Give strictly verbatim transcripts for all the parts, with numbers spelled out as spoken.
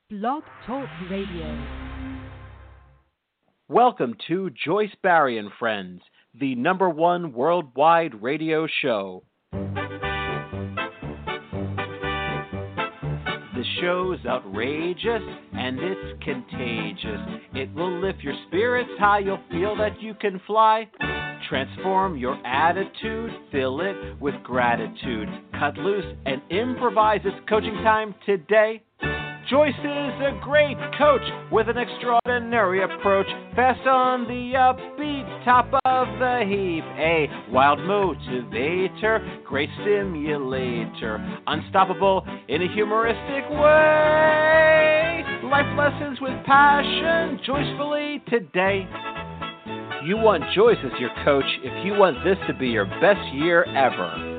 Blog Talk Radio. Welcome to Joyce Barry and Friends, the number one worldwide radio show. The show's outrageous and it's contagious. It will lift your spirits high, you'll feel that you can fly. Transform your attitude, fill it with gratitude. Cut loose and improvise. It's coaching time today. Joyce is a great coach with an extraordinary approach. Fast on the upbeat, top of the heap. A wild motivator, great stimulator. Unstoppable in a humoristic way. Life lessons with passion, joyfully today. You want Joyce as your coach if you want this to be your best year ever.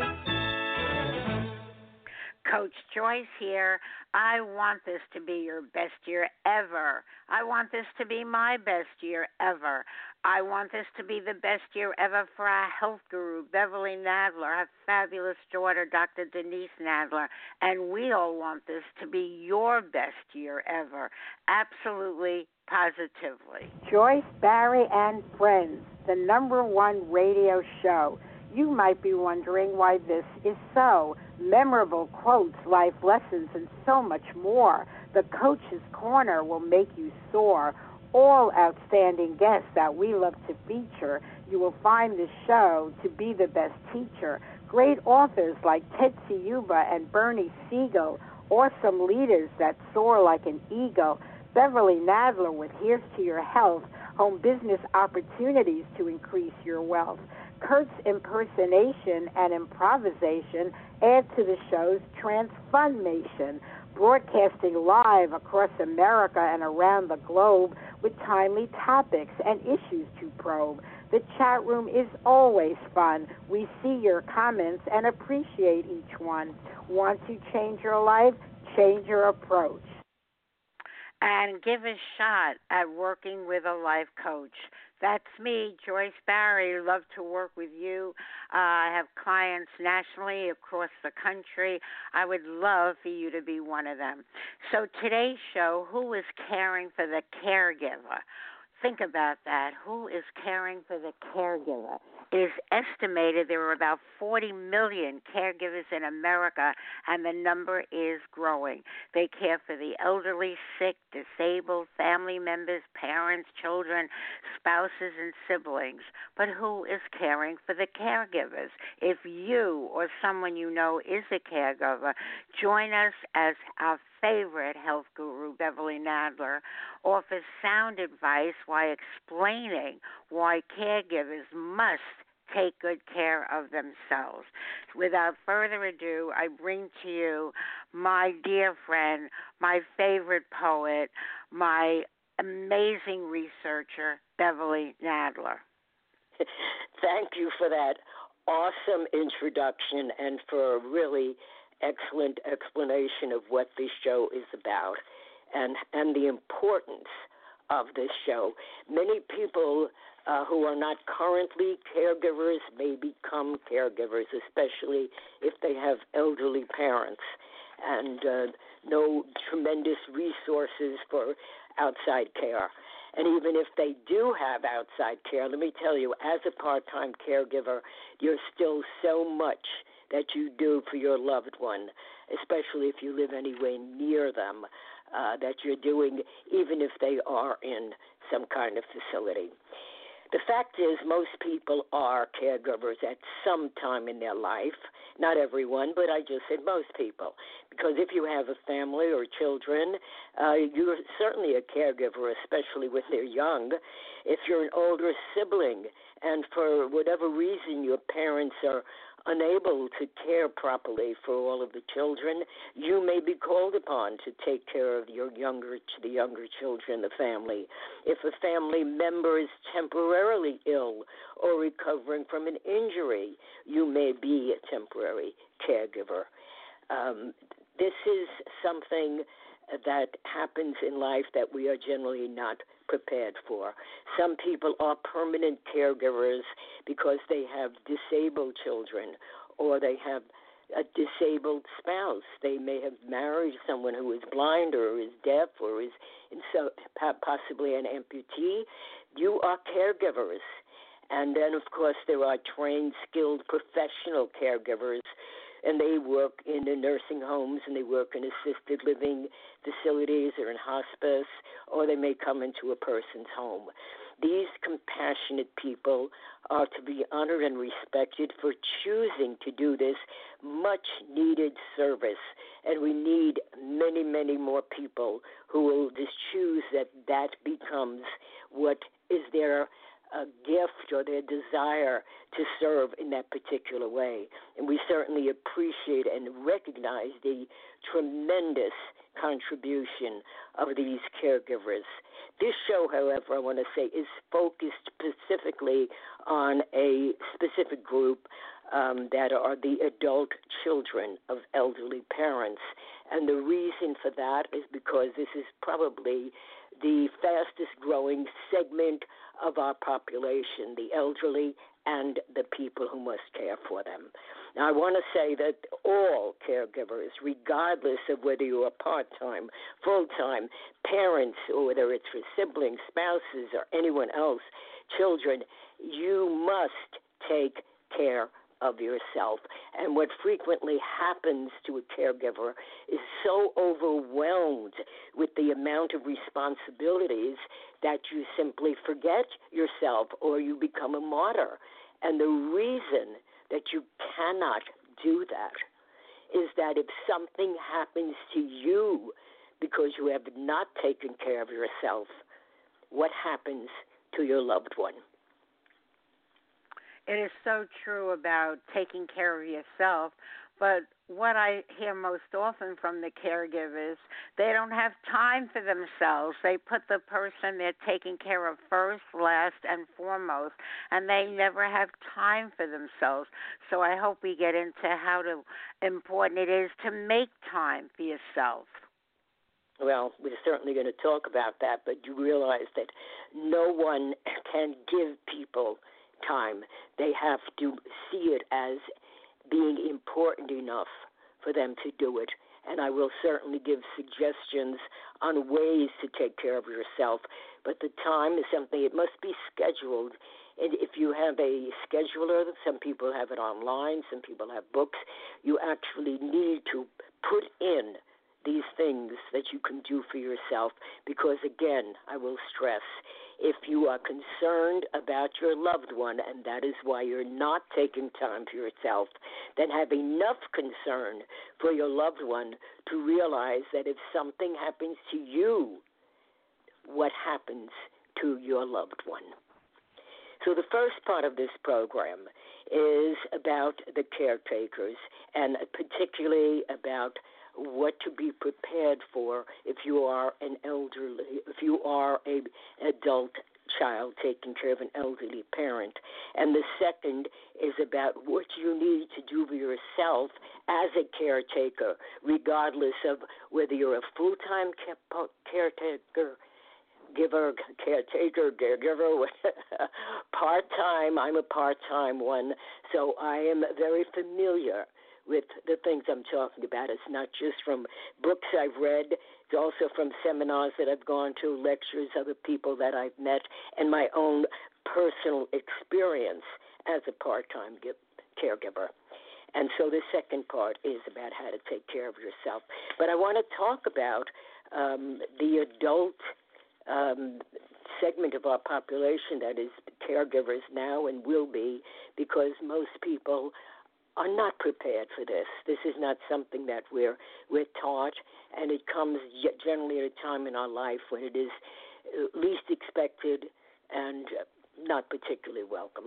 Coach Joyce here. I want this to be your best year ever. I want this to be my best year ever. I want this to be the best year ever for our health guru, Beverly Nadler, our fabulous daughter, Doctor Denise Nadler, and we all want this to be your best year ever. Absolutely, positively. Joyce Barry and Friends, the number one radio show. You might be wondering why this is so. Memorable quotes, life lessons, and so much more. The Coach's Corner will make you soar. All outstanding guests that we love to feature. You will find this show to be the best teacher. Great authors like Tetsi Yuba and Bernie Siegel. Awesome leaders that soar like an eagle. Beverly Nadler with Here's to Your Health. Home business opportunities to increase your wealth. Kurt's impersonation and improvisation add to the show's transformation, broadcasting live across America and around the globe with timely topics and issues to probe. The chat room is always fun. We see your comments and appreciate each one. Want to change your life? Change your approach. And give a shot at working with a life coach. That's me, Joyce Barry. Love to work with you. Uh, I have clients nationally across the country. I would love for you to be one of them. So today's show, who is caring for the caregiver? Think about that. Who is caring for the caregiver? It is estimated there are about forty million caregivers in America, and the number is growing. They care for the elderly, sick, disabled, family members, parents, children, spouses, and siblings. But who is caring for the caregivers? If you or someone you know is a caregiver, join us as our favorite health guru, Beverly Nadler, offers sound advice while explaining why caregivers must take good care of themselves. Without further ado, I bring to you my dear friend, my favorite poet, my amazing researcher, Beverly Nadler. Thank you for that awesome introduction and for a really excellent explanation of what this show is about and and the importance of this show. Many people uh, who are not currently caregivers may become caregivers, especially if they have elderly parents and uh, no tremendous resources for outside care. And even if they do have outside care, let me tell you, as a part-time caregiver, there's still so much that you do for your loved one, especially if you live anywhere near them, uh, that you're doing even if they are in some kind of facility. The fact is most people are caregivers at some time in their life. Not everyone, but I just said most people. Because if you have a family or children, uh, you're certainly a caregiver, especially when they're young. If you're an older sibling and for whatever reason your parents are unable to care properly for all of the children, you may be called upon to take care of your younger, the younger children, the family. If a family member is temporarily ill or recovering from an injury, you may be a temporary caregiver. Um, this is something that happens in life that we are generally not prepared for. Some people are permanent caregivers because they have disabled children or they have a disabled spouse. They may have married someone who is blind or is deaf or is in so, possibly an amputee. You are caregivers. And then, of course, there are trained, skilled, professional caregivers, and they work in the nursing homes and they work in assisted living facilities or in hospice, or they may come into a person's home. These compassionate people are to be honored and respected for choosing to do this much-needed service, and we need many, many more people who will just choose that that becomes what is their a gift or their desire to serve in that particular way. And we certainly appreciate and recognize the tremendous contribution of these caregivers. This show, however, I want to say, is focused specifically on a specific group um, that are the adult children of elderly parents. And the reason for that is because this is probably the fastest growing segment of our population, the elderly and the people who must care for them. Now, I want to say that all caregivers, regardless of whether you are part-time, full-time, parents, or whether it's for siblings, spouses, or anyone else, children, you must take care of yourself. And what frequently happens to a caregiver is so overwhelmed with the amount of responsibilities that you simply forget yourself or you become a martyr. And the reason that you cannot do that is that if something happens to you because you have not taken care of yourself, what happens to your loved one? It is so true about taking care of yourself, but what I hear most often from the caregivers, they don't have time for themselves. They put the person they're taking care of first, last, and foremost, and they never have time for themselves. So I hope we get into how to, important it is to make time for yourself. Well, we're certainly going to talk about that, but you realize that no one can give people time. They have to see it as being important enough for them to do it. And I will certainly give suggestions on ways to take care of yourself. But the time is something, it must be scheduled. And if you have a scheduler, some people have it online, some people have books, you actually need to put in these things that you can do for yourself. Because, again, I will stress, if you are concerned about your loved one, and that is why you're not taking time for yourself, then have enough concern for your loved one to realize that if something happens to you, what happens to your loved one? So the first part of this program is about the caretakers, and particularly about what to be prepared for if you are an elderly, if you are a adult child taking care of an elderly parent. And the second is about what you need to do for yourself as a caretaker, regardless of whether you're a full-time caretaker, giver, caretaker, caregiver, part-time. I'm a part-time one, so I am very familiar with the things I'm talking about. It's not just from books I've read. It's also from seminars that I've gone to, lectures, other people that I've met, and my own personal experience as a part-time caregiver. And so the second part is about how to take care of yourself. But I want to talk about um, the adult um, segment of our population that is caregivers now and will be, because most people are not prepared for this. This is not something that we're we're taught, and it comes generally at a time in our life when it is least expected and not particularly welcome.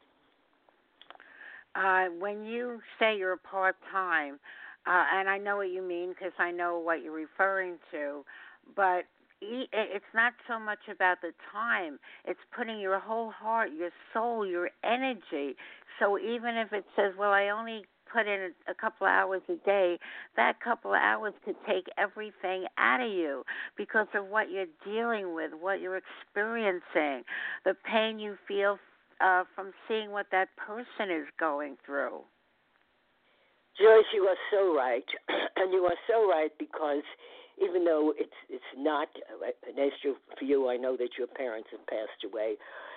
Uh, when you say you're part-time, uh, and I know what you mean because I know what you're referring to, but it's not so much about the time. It's putting your whole heart, your soul, your energy. So even if it says, well, I only put in a couple of hours a day, that couple of hours could take everything out of you because of what you're dealing with, what you're experiencing, the pain you feel uh, from seeing what that person is going through. Joyce, you are so right, and you are so right because even though it's it's not an issue for you, I know that your parents have passed away,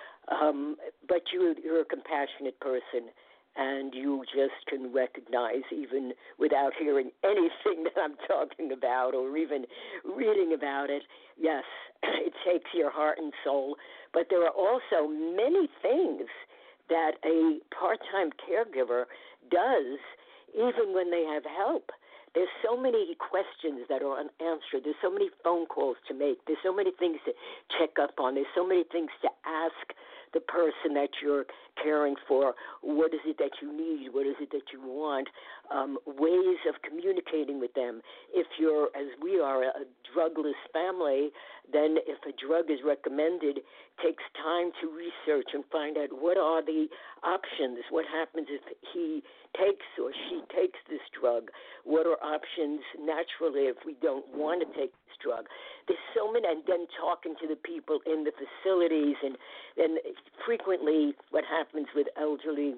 um, but you you're a compassionate person, and you just can recognize, even without hearing anything that I'm talking about or even reading about it, yes, it takes your heart and soul. But there are also many things that a part-time caregiver does even when they have help. There's so many questions that are unanswered. There's so many phone calls to make. There's so many things to check up on. There's so many things to ask the person that you're caring for. What is it that you need? What is it that you want? Um, ways of communicating with them. If you're, as we are, a drugless family, then if a drug is recommended, it takes time to research and find out what are the options. What happens if he takes or she takes this drug? What are options naturally if we don't want to take this drug? There's so many, and then talking to the people in the facilities, and, and frequently what happens with elderly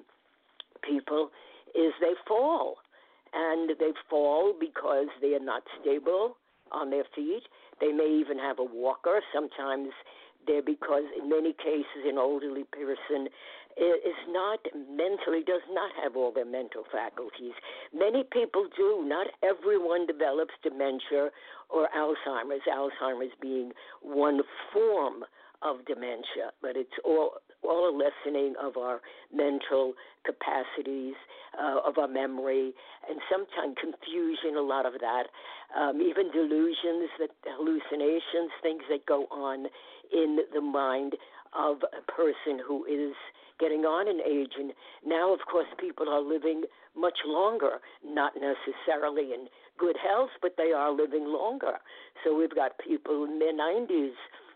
people is they fall, and they fall because they are not stable on their feet. They may even have a walker. Sometimes they're because in many cases an elderly person is not mentally, does not have all their mental faculties. Many people do. Not everyone develops dementia or Alzheimer's, Alzheimer's being one form of dementia, but it's all all a lessening of our mental capacities, uh, of our memory, and sometimes confusion, a lot of that, um, even delusions, that hallucinations, things that go on in the mind of a person who is getting on in age. And now, of course, people are living much longer, not necessarily in good health, but they are living longer. So we've got people in their nineties,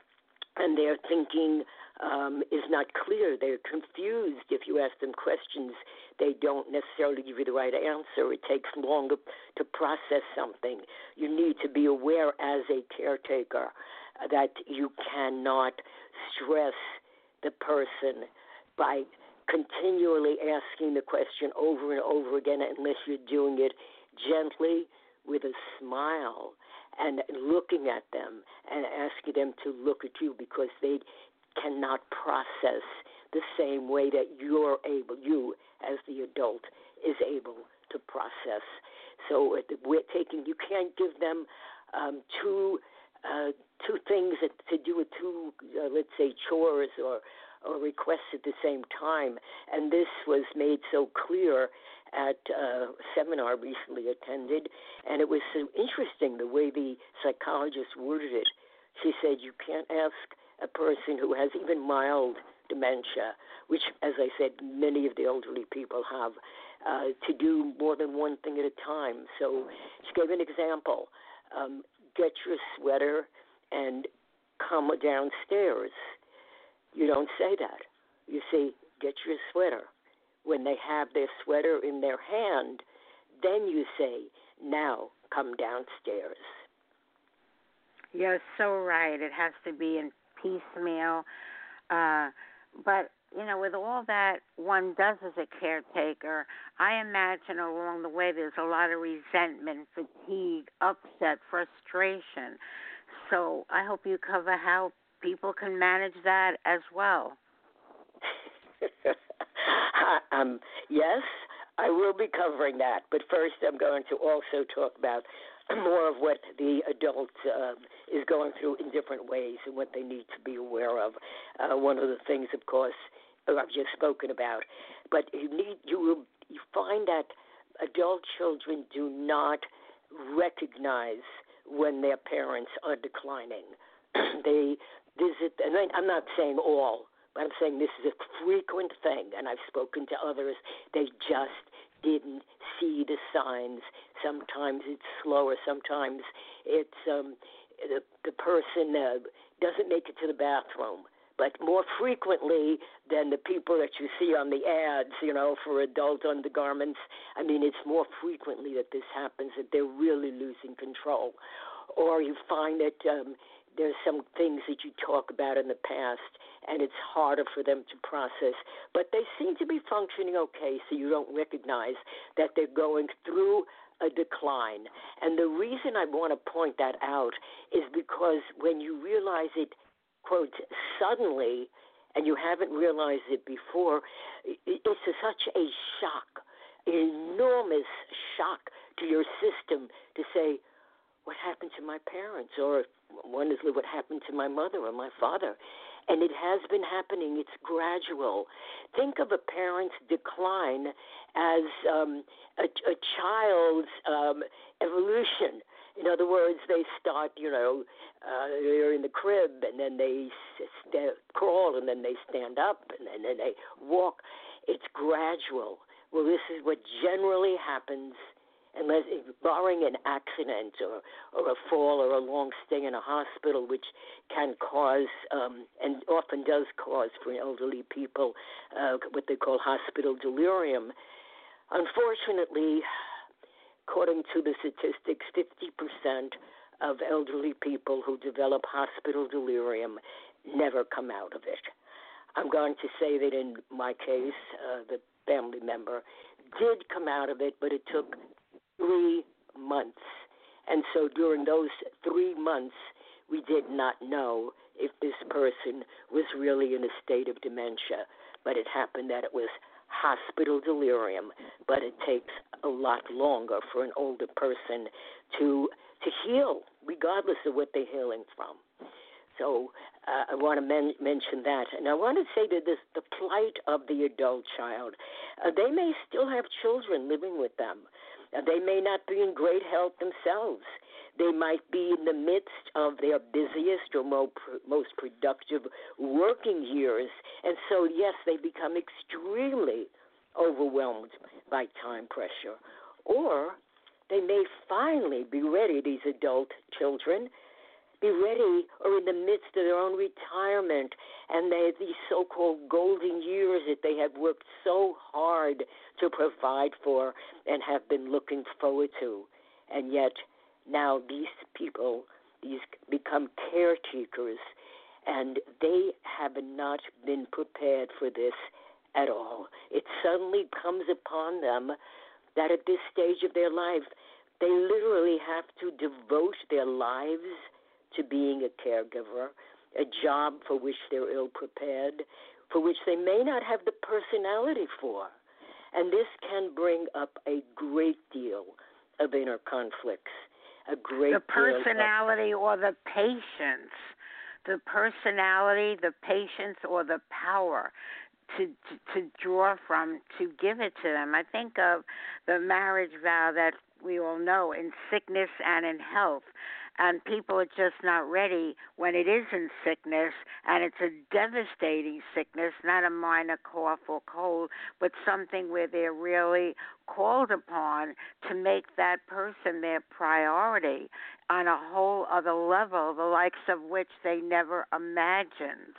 and their thinking um, is not clear. They're confused. If you ask them questions, they don't necessarily give you the right answer. It takes longer to process something. You need to be aware as a caretaker that you cannot stress the person by continually asking the question over and over again unless you're doing it gently with a smile and looking at them and asking them to look at you, because they cannot process the same way that you're able, you as the adult is able to process. So we're taking, you can't give them um, two uh, two things that, to do with two, uh, let's say, chores or or requests at the same time. And this was made so clear at a seminar recently attended, and it was so interesting the way the psychologist worded it. She said you can't ask a person who has even mild dementia, which, as I said, many of the elderly people have, uh, to do more than one thing at a time. So she gave an example. Um, get your sweater and come downstairs. You don't say that. You say, get your sweater. When they have their sweater in their hand, then you say, now come downstairs. You're so right. It has to be in piecemeal. Uh, but, you know, with all that one does as a caretaker, I imagine along the way there's a lot of resentment, fatigue, upset, frustration. So I hope you cover how people can manage that as well. um, yes, I will be covering that. But first I'm going to also talk about more of what the adult uh, is going through in different ways and what they need to be aware of. Uh, one of the things, of course, I've just spoken about. But you need you will you find that adult children do not recognize when their parents are declining. They visit, and I'm not saying all, but I'm saying this is a frequent thing, and I've spoken to others. They just didn't see the signs. Sometimes it's slower. Sometimes it's um, the, the person uh, doesn't make it to the bathroom. But more frequently than the people that you see on the ads, you know, for adult undergarments, I mean, it's more frequently that this happens, that they're really losing control. Or you find that um, there's some things that you talk about in the past, and it's harder for them to process. But they seem to be functioning okay, so you don't recognize that they're going through a decline. And the reason I want to point that out is because when you realize it, quote, suddenly, and you haven't realized it before, it's a, such a shock, an enormous shock to your system to say, what happened to my parents? Or wonderfully, what happened to my mother or my father? And it has been happening. It's gradual. Think of a parent's decline as um, a, a child's um, evolution. In other words, they start, you know, uh, they're in the crib, and then they st- crawl, and then they stand up, and then, and then they walk. It's gradual. Well, this is what generally happens, unless, barring an accident or, or a fall or a long stay in a hospital, which can cause, um, and often does cause for elderly people, uh, what they call hospital delirium. Unfortunately, according to the statistics, fifty percent of elderly people who develop hospital delirium never come out of it. I'm going to say that in my case, uh, the family member did come out of it, but it took three months. And so during those three months, we did not know if this person was really in a state of dementia. But it happened that it was hospital delirium, but it takes a lot longer for an older person to to heal, regardless of what they're healing from. So uh, I want to men- mention that. And I want to say that this, the plight of the adult child, uh, they may still have children living with them. Uh, they may not be in great health themselves. They might be in the midst of their busiest or mo- most productive working years. And so, yes, they become extremely overwhelmed by time pressure. Or they may finally be ready, these adult children, be ready or in the midst of their own retirement, and they have these so-called golden years that they have worked so hard to provide for and have been looking forward to. And yet now these people, these become caretakers, and they have not been prepared for this at all. It suddenly comes upon them that at this stage of their life, they literally have to devote their lives to being a caregiver, a job for which they're ill-prepared, for which they may not have the personality for. And this can bring up a great deal of inner conflicts, a great the personality deal of, or the patience, the personality, the patience, or the power to, to to draw from, to give it to them. I think of the marriage vow that we all know, in sickness and in health. And people are just not ready when it is in sickness, and it's a devastating sickness, not a minor cough or cold, but something where they're really called upon to make that person their priority on a whole other level, the likes of which they never imagined.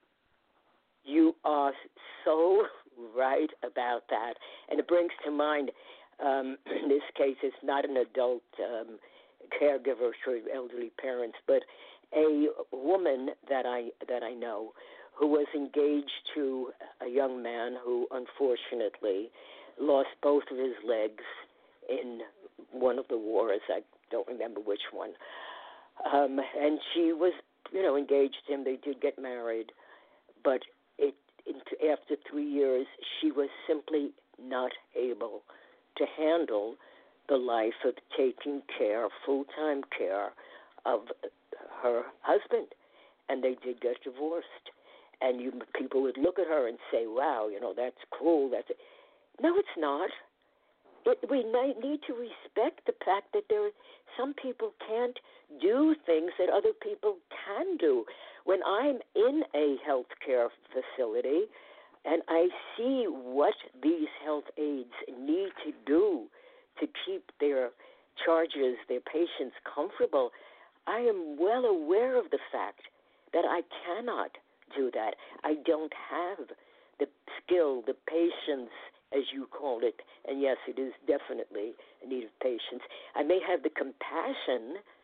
You are so right about that. And it brings to mind, um, in this case, it's not an adult um, caregiver for elderly parents, but a woman that I that I know who was engaged to a young man who unfortunately lost both of his legs in one of the wars. I don't remember which one. Um, and she was, you know, engaged to him. They did get married, but it, it after three years, she was simply not able to handle the life of taking care, full-time care of her husband, and they did get divorced. And you people would look at her and say, "Wow, you know, that's cool." That's it. No, it's not. It, we need to respect the fact that there, some people can't do things that other people can do. When I'm in a healthcare facility and I see what these health aides need to do to keep their charges, their patients comfortable, I am well aware of the fact that I cannot do that. I don't have the skill, the patience, as you called it, and yes, it is definitely a need of patience. I may have the compassion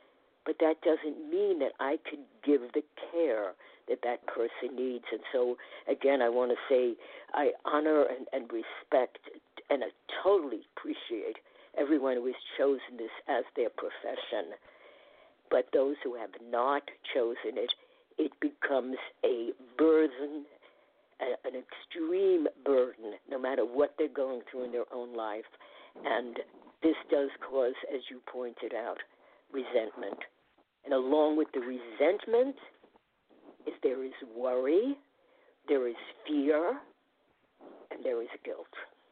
but that doesn't mean that I could give the care that that person needs. And so, again, I want to say I honor and, and respect and I totally appreciate everyone who has chosen this as their profession. But those who have not chosen it, it becomes a burden, a, an extreme burden, no matter what they're going through in their own life. And this does cause, as you pointed out, resentment. And along with the resentment is there is worry, there is fear, and there is guilt.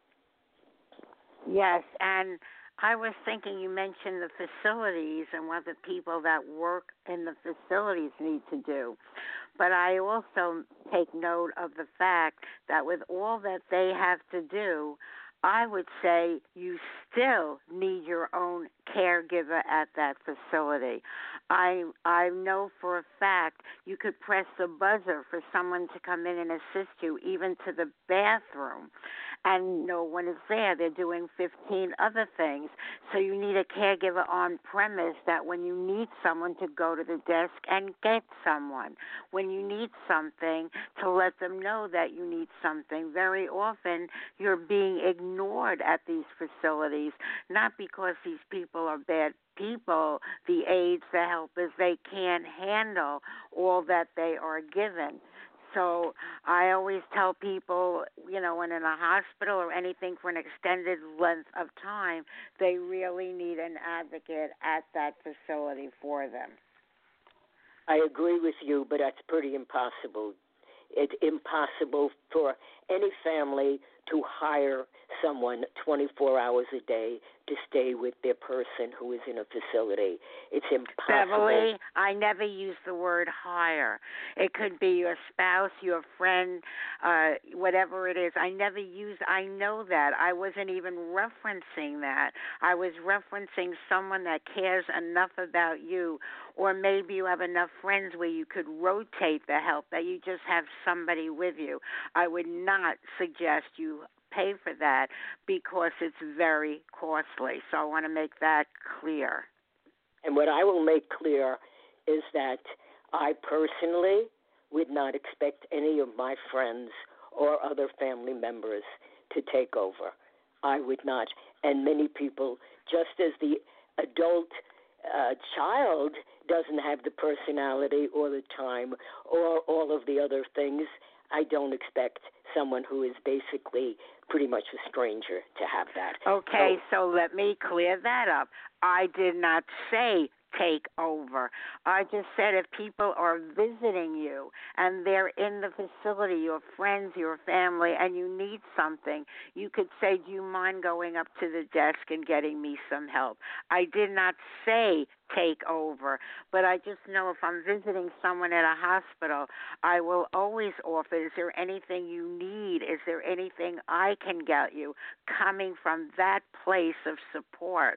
Yes, and I was thinking you mentioned the facilities and what the people that work in the facilities need to do. But I also take note of the fact that with all that they have to do, I would say you still need your own caregiver at that facility. I I know for a fact you could press the buzzer for someone to come in and assist you even to the bathroom, and no one is there. They're doing fifteen other things. So you need a caregiver on premise that when you need someone to go to the desk and get someone. When you need something, to let them know that you need something. Very often you're being ignored at these facilities, not because these people are bad people, the aides, the helpers, they can't handle all that they are given. So I always tell people, you know, when in a hospital or anything for an extended length of time, they really need an advocate at that facility for them. I agree with you, but that's pretty impossible. It's impossible for any family to hire someone twenty-four hours a day to stay with their person who is in a facility. It's impossible. Beverly, I never use the word hire. It could be your spouse, your friend, uh, whatever it is. I never use, I know that. I wasn't even referencing that. I was referencing someone that cares enough about you, or maybe you have enough friends where you could rotate the help, that you just have somebody with you. I would not suggest you pay for that because it's very costly. So I want to make that clear. And what I will make clear is that I personally would not expect any of my friends or other family members to take over. I would not. And many people, just as the adult uh, child doesn't have the personality or the time or all of the other things, I don't expect someone who is basically pretty much a stranger to have that. Okay, so, so let me clear that up. I did not say take over. I just said if people are visiting you and they're in the facility, your friends, your family, and you need something, you could say, do you mind going up to the desk and getting me some help? I did not say take over, but I just know if I'm visiting someone at a hospital, I will always offer, is there anything you need? Is there anything I can get you? Coming from that place of support.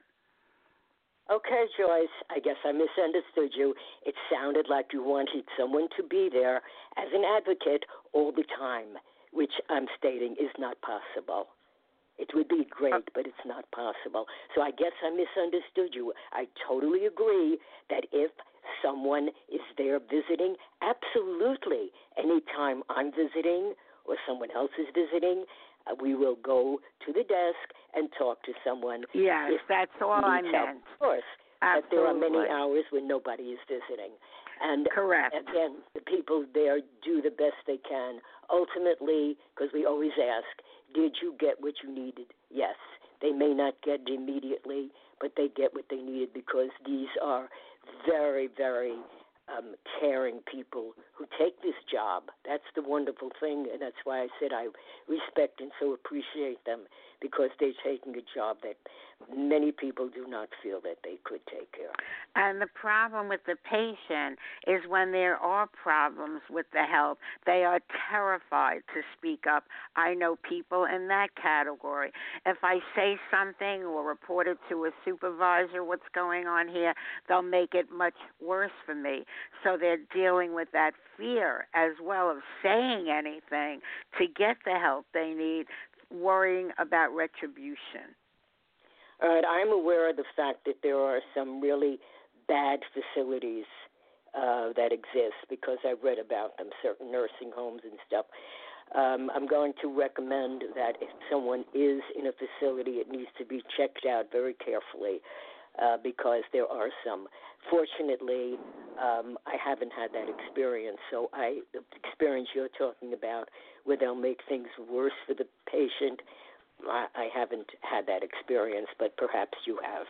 Okay, Joyce, I guess I misunderstood you. It sounded like you wanted someone to be there as an advocate all the time, which I'm stating is not possible. It would be great, but it's not possible. So I guess I misunderstood you. I totally agree that if someone is there visiting, absolutely, anytime I'm visiting or someone else is visiting, uh, we will go to the desk and talk to someone. Yes, that's all I meant. Help. Of course, absolutely. But there are many hours when nobody is visiting. And correct. Again, the people there do the best they can. Ultimately, because we always ask, did you get what you needed? Yes. They may not get it immediately, but they get what they needed because these are very, very um, caring people who take this job. That's the wonderful thing, and that's why I said I respect and so appreciate them, because they're taking a job that many people do not feel that they could take care of. And the problem with the patient is when there are problems with the help, they are terrified to speak up. I know people in that category. If I say something or report it to a supervisor, what's going on here, they'll make it much worse for me. So they're dealing with that fear as well of saying anything to get the help they need, worrying about retribution. All right, I'm aware of the fact that there are some really bad facilities uh, that exist, because I've read about them, certain nursing homes and stuff. Um, I'm going to recommend that if someone is in a facility, it needs to be checked out very carefully, uh, because there are some. Fortunately, um, I haven't had that experience. So I, the experience you're talking about, where they'll make things worse for the patient, I, I haven't had that experience, but perhaps you have.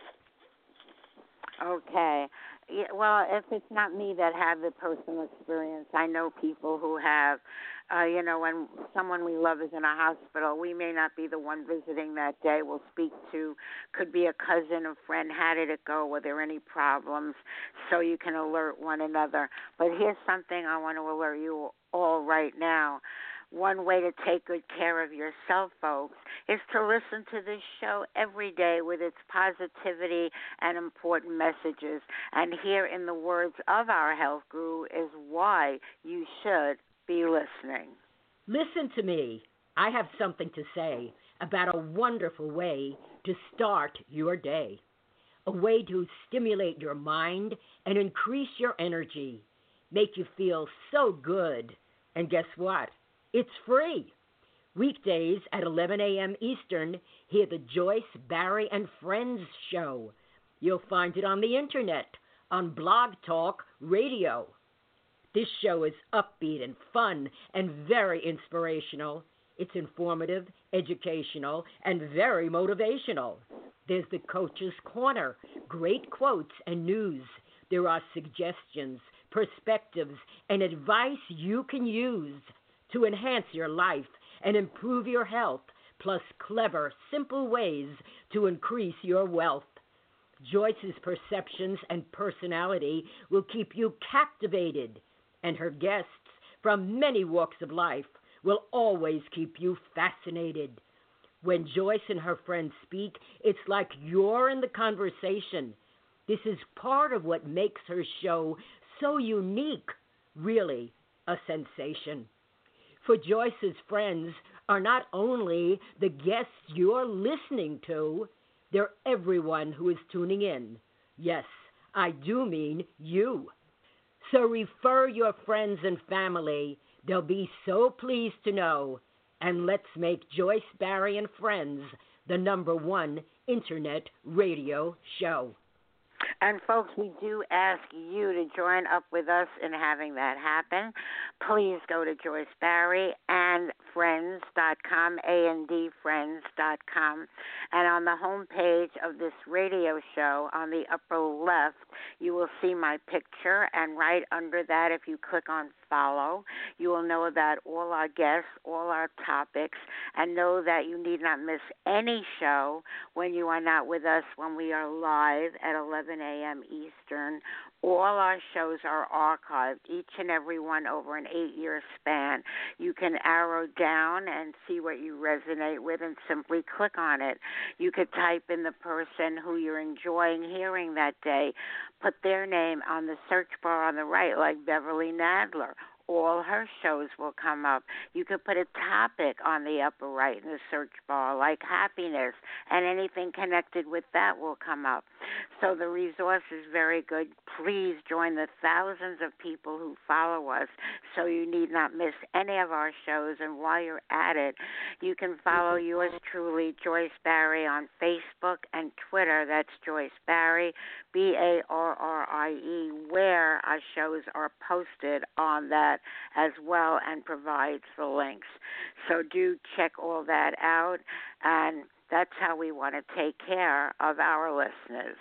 Okay. Yeah, well, if it's not me that had the personal experience, I know people who have. Uh, you know, when someone we love is in a hospital, we may not be the one visiting that day. We'll speak to, could be a cousin, a friend. How did it go? Were there any problems? So you can alert one another. But here's something I want to alert you all right now. One way to take good care of yourself, folks, is to listen to this show every day with its positivity and important messages. And here, in the words of our health guru, is why you should be listening. Listen to me. I have something to say about a wonderful way to start your day. A way to stimulate your mind and increase your energy. Make you feel so good. And guess what? It's free. Weekdays at eleven a.m. Eastern, hear the Joyce, Barry, and Friends show. You'll find it on the internet, on Blog Talk Radio. This show is upbeat and fun and very inspirational. It's informative, educational, and very motivational. There's the Coach's Corner, great quotes and news. There are suggestions, perspectives, and advice you can use to enhance your life and improve your health, plus clever, simple ways to increase your wealth. Joyce's perceptions and personality will keep you captivated, and her guests from many walks of life will always keep you fascinated. When Joyce and her friends speak, it's like you're in the conversation. This is part of what makes her show so unique, really a sensation. For Joyce's friends are not only the guests you're listening to, they're everyone who is tuning in. Yes, I do mean you. So refer your friends and family. They'll be so pleased to know. And let's make Joyce, Barry, and Friends the number one internet radio show. And, folks, we do ask you to join up with us in having that happen. Please go to Joyce Barry and Friends dot com, A N D Friends dot com. And on the home page of this radio show, on the upper left, you will see my picture. And right under that, if you click on follow, you will know about all our guests, all our topics, and know that you need not miss any show when you are not with us when we are live at eleven a.m. Eastern. All our shows are archived, each and every one over an eight-year span. You can arrow down and see what you resonate with and simply click on it. You could type in the person who you're enjoying hearing that day, put their name on the search bar on the right, like Beverly Nadler. All her shows will come up. You could put a topic on the upper right in the search bar, like happiness, and anything connected with that will come up. So the resource is very good. Please join the thousands of people who follow us so you need not miss any of our shows. And while you're at it, you can follow yours truly, Joyce Barry, on Facebook and Twitter. That's Joyce Barry, B A R R I E, where our shows are posted on that as well and provides the links. So do check all that out, and that's how we want to take care of our listeners.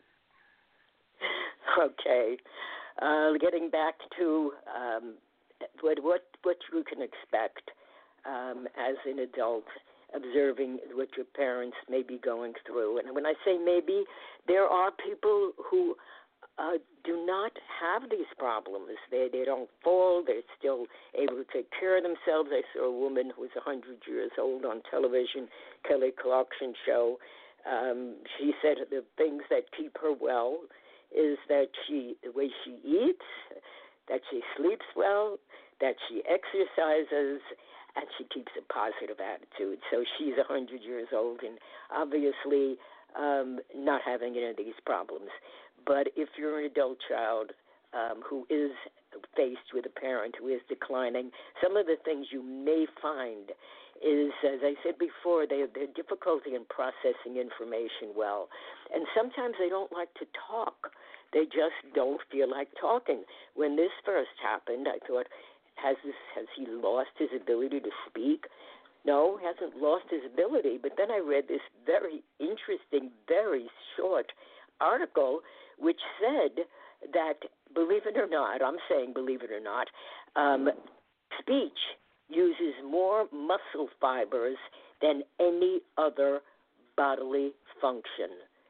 Okay. Uh, getting back to um, what, what what you can expect um, as an adult, observing what your parents may be going through. And when I say maybe, there are people who Uh, do not have these problems. They they don't fall. They're still able to take care of themselves. I saw a woman who was one hundred years old on television, Kelly Clarkson show. Um, she said the things that keep her well is that she, the way she eats, that she sleeps well, that she exercises, and she keeps a positive attitude. So she's one hundred years old and obviously um, not having any of these problems. But if you're an adult child um, who is faced with a parent who is declining, some of the things you may find is, as I said before, they have difficulty in processing information well. And sometimes they don't like to talk. They just don't feel like talking. When this first happened, I thought, has this, has he lost his ability to speak? No, he hasn't lost his ability. But then I read this very interesting, very short article which said that, believe it or not, I'm saying believe it or not, um, speech uses more muscle fibers than any other bodily function.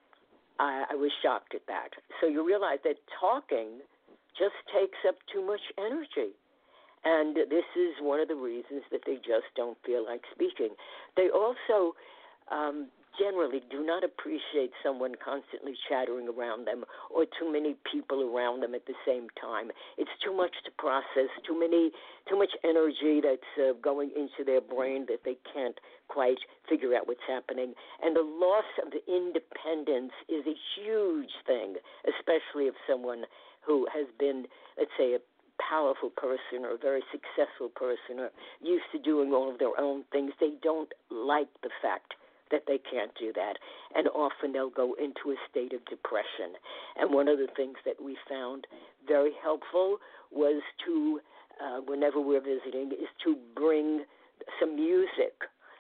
I, I was shocked at that. So you realize that talking just takes up too much energy. And this is one of the reasons that they just don't feel like speaking. They also um, generally do not appreciate someone constantly chattering around them or too many people around them at the same time. It's too much to process, too many, too much energy that's uh, going into their brain that they can't quite figure out what's happening. And the loss of independence is a huge thing, especially if someone who has been, let's say, a powerful person or a very successful person or used to doing all of their own things. They don't like the fact that they can't do that, and often they'll go into a state of depression. And one of the things that we found very helpful was to, uh, whenever we're visiting, is to bring some music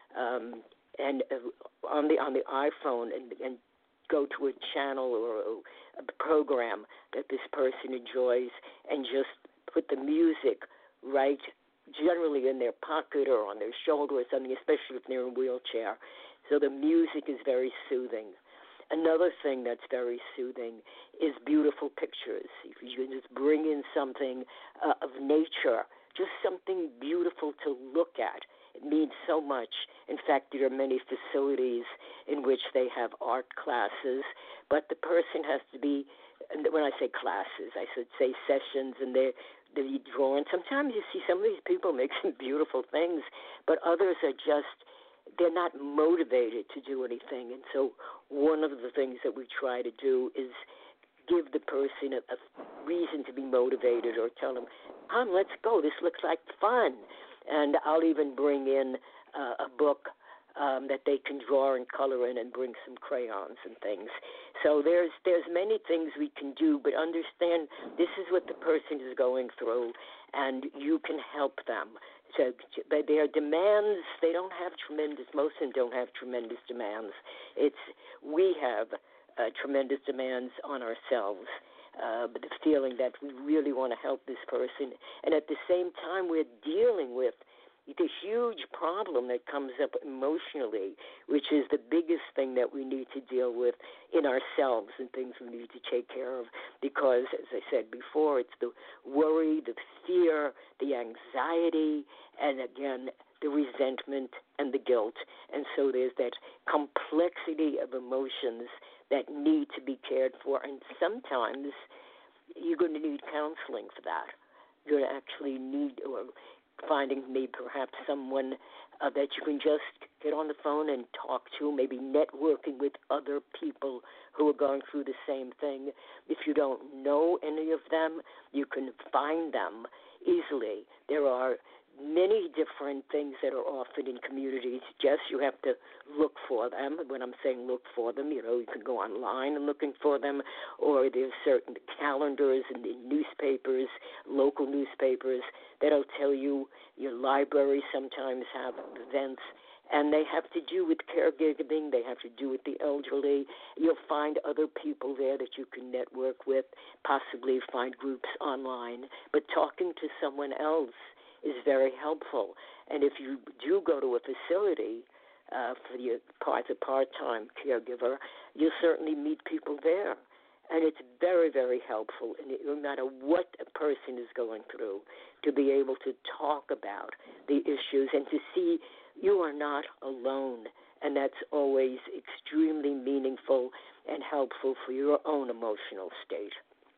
um, and uh, on the on the iPhone and, and go to a channel or a, a program that this person enjoys and just put the music right generally in their pocket or on their shoulder or something, especially if they're in a wheelchair. So the music is very soothing. Another thing that's very soothing is beautiful pictures. If you can just bring in something uh, of nature, just something beautiful to look at, it means so much. In fact, there are many facilities in which they have art classes, but the person has to be, and when I say classes, I should say sessions, and they're they draw. And sometimes you see some of these people make some beautiful things, but others are just, they're not motivated to do anything. And so one of the things that we try to do is give the person a, a reason to be motivated, or tell them, come, let's go, this looks like fun. And I'll even bring in uh, a book um, that they can draw and color in, and bring some crayons and things. So there's there's many things we can do, but understand this is what the person is going through, and you can help them. So their demands, they don't have tremendous, most of them don't have tremendous demands. It's, we have uh, tremendous demands on ourselves. Uh, but the feeling that we really want to help this person, and at the same time we're dealing with the huge problem that comes up emotionally, which is the biggest thing that we need to deal with in ourselves and things we need to take care of, because, as I said before, it's the worry, the fear, the anxiety, and again, the resentment and the guilt. And so there's that complexity of emotions that need to be cared for, and sometimes you're going to need counseling for that. You're going to actually need, or finding maybe perhaps someone uh, that you can just get on the phone and talk to, maybe networking with other people who are going through the same thing. If you don't know any of them, you can find them easily. There are many different things that are offered in communities. Yes, you have to look for them. When I'm saying look for them, you know, you can go online and looking for them, or there's certain calendars and the newspapers, local newspapers, that'll tell you. Your libraries sometimes have events, and they have to do with caregiving. They have to do with the elderly. You'll find other people there that you can network with, possibly find groups online. But talking to someone else is very helpful. And if you do go to a facility uh, for your part, a part-time caregiver, you'll certainly meet people there. And it's very, very helpful, and no matter what a person is going through, to be able to talk about the issues and to see you are not alone. And that's always extremely meaningful and helpful for your own emotional state.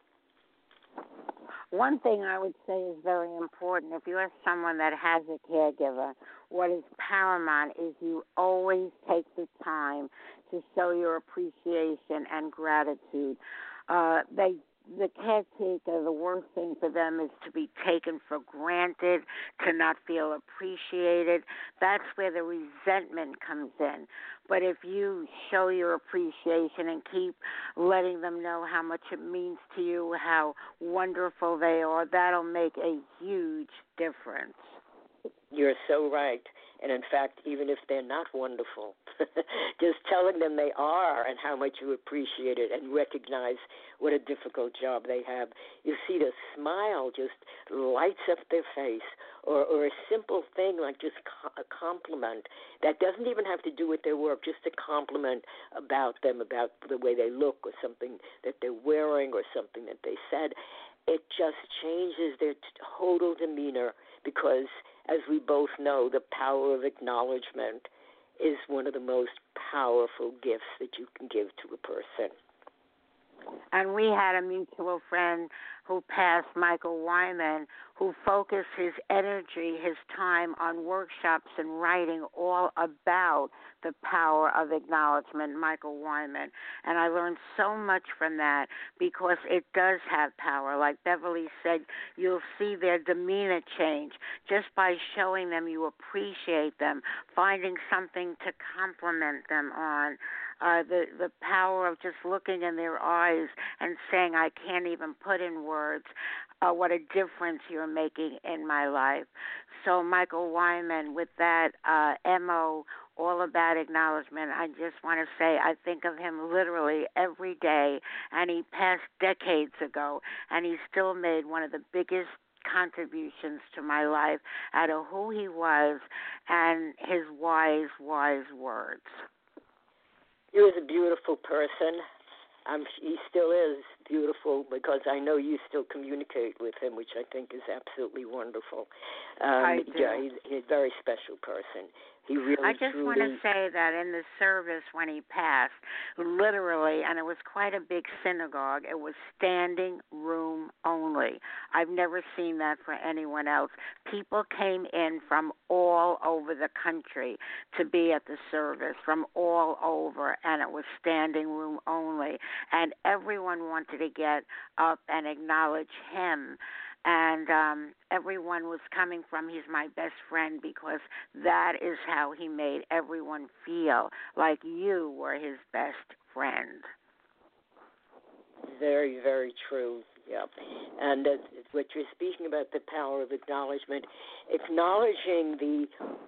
One thing I would say is very important. If you're someone that has a caregiver, what is paramount is you always take the time to show your appreciation and gratitude. Uh, they the caretaker, the worst thing for them is to be taken for granted, to not feel appreciated. That's where the resentment comes in. But if you show your appreciation and keep letting them know how much it means to you, how wonderful they are, that'll make a huge difference. You're so right. And in fact, even if they're not wonderful, just telling them they are and how much you appreciate it and recognize what a difficult job they have, you see the smile just lights up their face, or, or a simple thing like just a compliment that doesn't even have to do with their work, just a compliment about them, about the way they look or something that they're wearing or something that they said. It just changes their total demeanor because, as we both know, the power of acknowledgement is one of the most powerful gifts that you can give to a person. And we had a mutual friend who passed, Michael Wyman, who focused his energy, his time on workshops and writing all about the power of acknowledgement, Michael Wyman. And I learned so much from that because it does have power. Like Beverly said, you'll see their demeanor change just by showing them you appreciate them, finding something to compliment them on. Uh, the, the power of just looking in their eyes and saying, I can't even put in words uh, what a difference you're making in my life. So Michael Wyman, with that uh, M O, all about acknowledgement, I just want to say I think of him literally every day, and he passed decades ago, and he still made one of the biggest contributions to my life out of who he was and his wise, wise words. He was a beautiful person. Um, he still is beautiful because I know you still communicate with him, which I think is absolutely wonderful. Um, I do. Yeah, he's, he's a very special person. He really, I just truly... want to say that in the service when he passed, literally, and it was quite a big synagogue, it was standing room only. I've never seen that for anyone else. People came in from all over the country to be at the service, from all over, and it was standing room only. And everyone wanted to get up and acknowledge him. And um, everyone was coming from, he's my best friend, because that is how he made everyone feel, like you were his best friend. Very, very true. Yeah. And uh, what you're speaking about, the power of acknowledgement, acknowledging the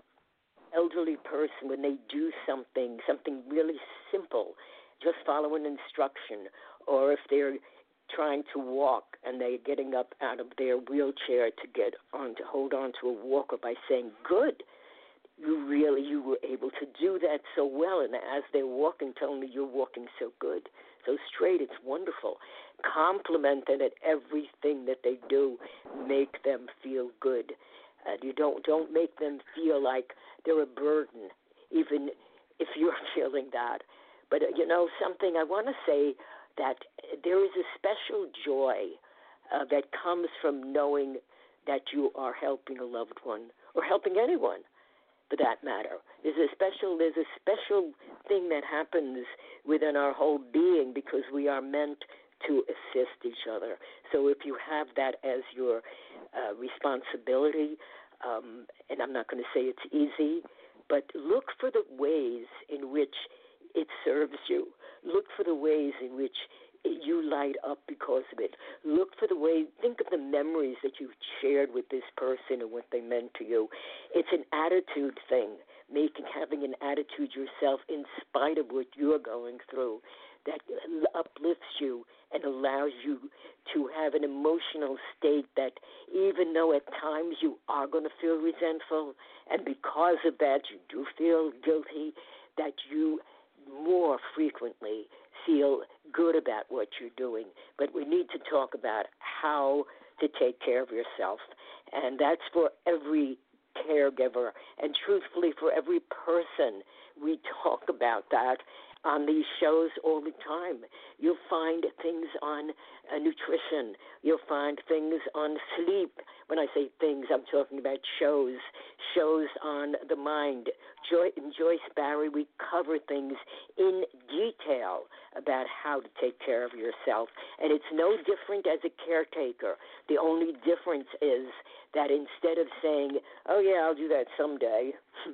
elderly person when they do something, something really simple, just follow an instruction, or if they're trying to walk and they're getting up out of their wheelchair to get on, to hold on to a walker by saying, good, you really, you were able to do that so well. And as they're walking, tell me you're walking so good, so straight, it's wonderful. Compliment them at everything that they do, make them feel good. Uh, you don't, don't make them feel like they're a burden, even if you're feeling that. But, uh, you know, something I want to say, that there is a special joy uh, that comes from knowing that you are helping a loved one, or helping anyone, for that matter. There's a special, there's a special thing that happens within our whole being because we are meant to assist each other. So if you have that as your uh, responsibility, um, and I'm not going to say it's easy, but look for the ways in which it serves you. Look for the ways in which you light up because of it. Look for the way, think of the memories that you've shared with this person and what they meant to you. It's an attitude thing, making, having an attitude yourself in spite of what you're going through that uplifts you and allows you to have an emotional state that even though at times you are going to feel resentful, and because of that you do feel guilty, that you more frequently feel good about what you're doing. But we need to talk about how to take care of yourself. And that's for every caregiver. And truthfully, for every person, we talk about that on these shows all the time. You'll find things on uh, nutrition. You'll find things on sleep, when I say things, I'm talking about shows, shows on the mind. Joy, in Joyce Barrie, we cover things in detail about how to take care of yourself. And it's no different as a caretaker. The only difference is that instead of saying, oh, yeah, I'll do that someday,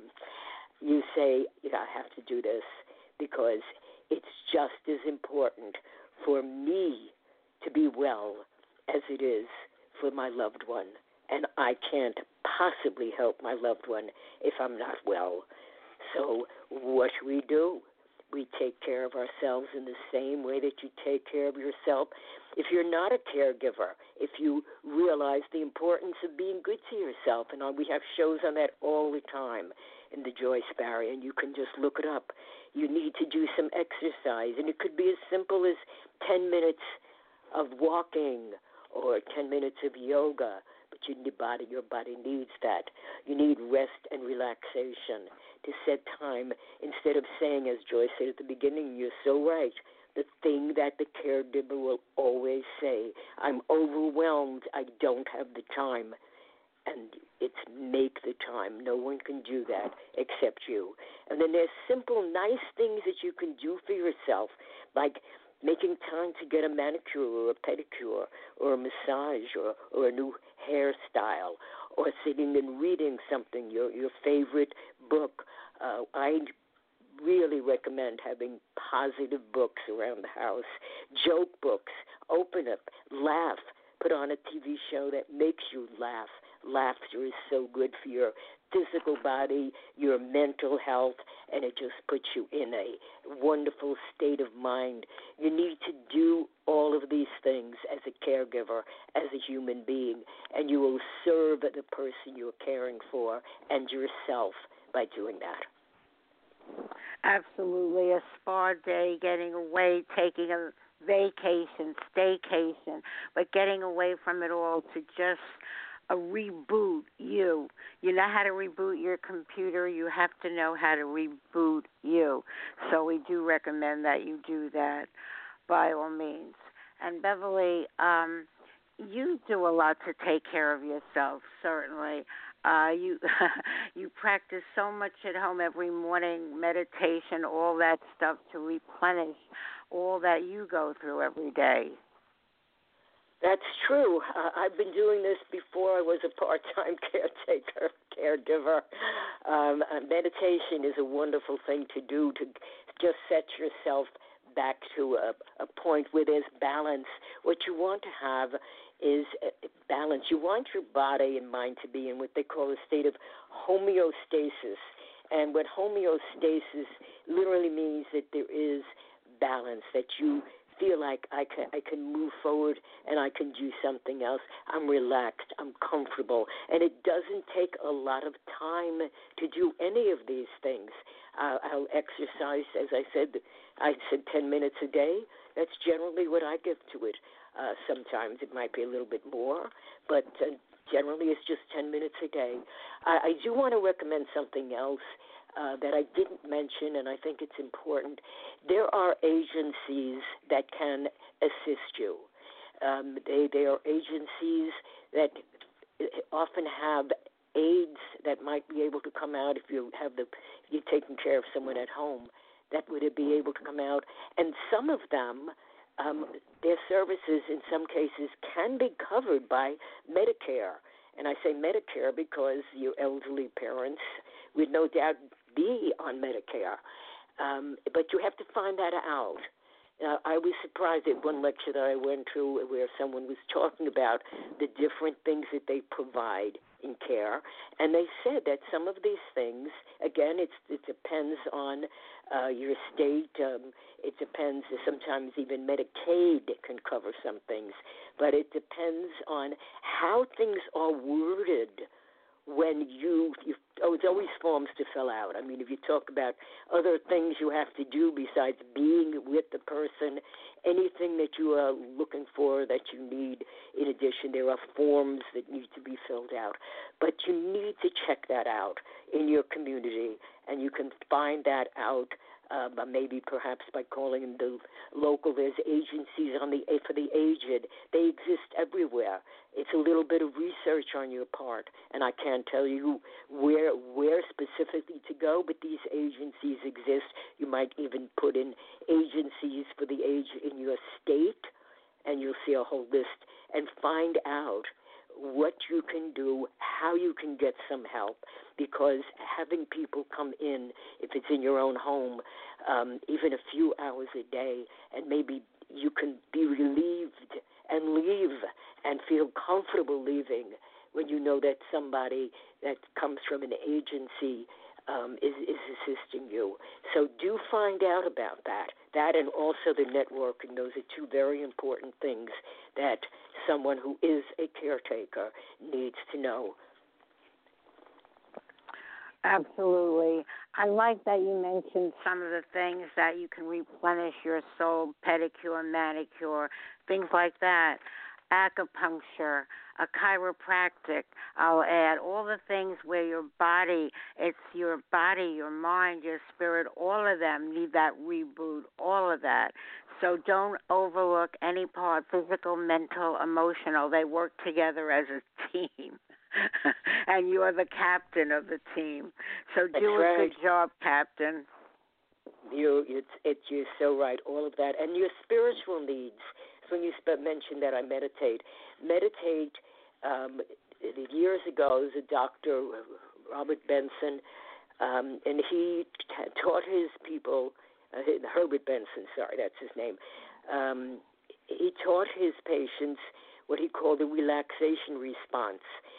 you say, yeah, I have to do this because it's just as important for me to be well as it is for my loved one. And I can't possibly help my loved one if I'm not well. So what we do, we take care of ourselves in the same way that you take care of yourself. If you're not a caregiver, if you realize the importance of being good to yourself, and we have shows on that all the time in the Joyce Barrie, and you can just look it up. You need to do some exercise, and it could be as simple as ten minutes of walking or ten minutes of yoga, but you, your body, your body needs that. You need rest and relaxation to set time instead of saying, as Joyce said at the beginning, you're so right, the thing that the caregiver will always say, I'm overwhelmed, I don't have the time. And it's make the time. No one can do that except you. And then there's simple, nice things that you can do for yourself, like making time to get a manicure or a pedicure or a massage or, or a new hairstyle, or sitting and reading something, your your favorite book. Uh, I really recommend having positive books around the house, joke books, open up, laugh, put on a T V show that makes you laugh. Laughter is so good for your physical body, your mental health, and it just puts you in a wonderful state of mind. You need to do all of these things as a caregiver, as a human being, and you will serve the person you're caring for and yourself by doing that. Absolutely. A spa day, getting away, taking a vacation, staycation, but getting away from it all to just a reboot you. You know how to reboot your computer. You have to know how to reboot you. So we do recommend that you do that by all means. And Beverly, um, you do a lot to take care of yourself, certainly. Uh, you you practice so much at home every morning, meditation, all that stuff to replenish all that you go through every day. That's true. Uh, I've been doing this before I was a part-time caretaker, caregiver. Um, uh, meditation is a wonderful thing to do to just set yourself back to a, a point where there's balance. What you want to have is balance. You want your body and mind to be in what they call a state of homeostasis. And what homeostasis literally means that there is balance, that you feel like I can I can move forward and I can do something else. I'm relaxed. I'm comfortable. And it doesn't take a lot of time to do any of these things. Uh, I'll exercise, as I said, I said ten minutes a day. That's generally what I give to it. Uh, sometimes it might be a little bit more, but uh, generally it's just ten minutes a day. I, I do want to recommend something else Uh, that I didn't mention, and I think it's important. There are agencies that can assist you. Um, they, they are agencies that often have aides that might be able to come out if you have the if you're taking care of someone at home, that would be able to come out. And some of them, um, their services in some cases can be covered by Medicare. And I say Medicare because your elderly parents would no doubt be on Medicare. Um, but you have to find that out. Uh, I was surprised at one lecture that I went to where someone was talking about the different things that they provide in care, and they said that some of these things, again, it's, it depends on uh, your state. Um, it depends, sometimes even Medicaid can cover some things, but it depends on how things are worded when you, you, oh, it's always forms to fill out. I mean, if you talk about other things you have to do besides being with the person, anything that you are looking for that you need, in addition, there are forms that need to be filled out. But you need to check that out in your community, and you can find that out uh, maybe perhaps by calling the local. There's agencies on the for the aged. They exist everywhere. It's a little bit of research on your part, and I can't tell you where where specifically to go, but these agencies exist. You might even put in agencies for the aged in your state, and you'll see a whole list, and find out what you can do, how you can get some help, because having people come in, if it's in your own home, um, even a few hours a day, and maybe you can be relieved and leave and feel comfortable leaving when you know that somebody that comes from an agency um, is, is assisting you. So do find out about that. That and also the networking. Those are two very important things that someone who is a caretaker needs to know. Absolutely. I like that you mentioned some of the things that you can replenish your soul, pedicure, manicure, things like that. Acupuncture, a chiropractic, I'll add, all the things where your body, it's your body, your mind, your spirit, all of them need that reboot, all of that. So don't overlook any part, physical, mental, emotional. They work together as a team. And you're the captain of the team. So do That's a right. good job, Captain. You, it's, it's, you're so right, all of that. And your spiritual needs. So when you mentioned that I meditate, meditate, um, years ago, there was a doctor, Robert Benson, um, and he t- taught his people, uh, Herbert Benson, sorry, that's his name, um, he taught his patients what he called a relaxation response.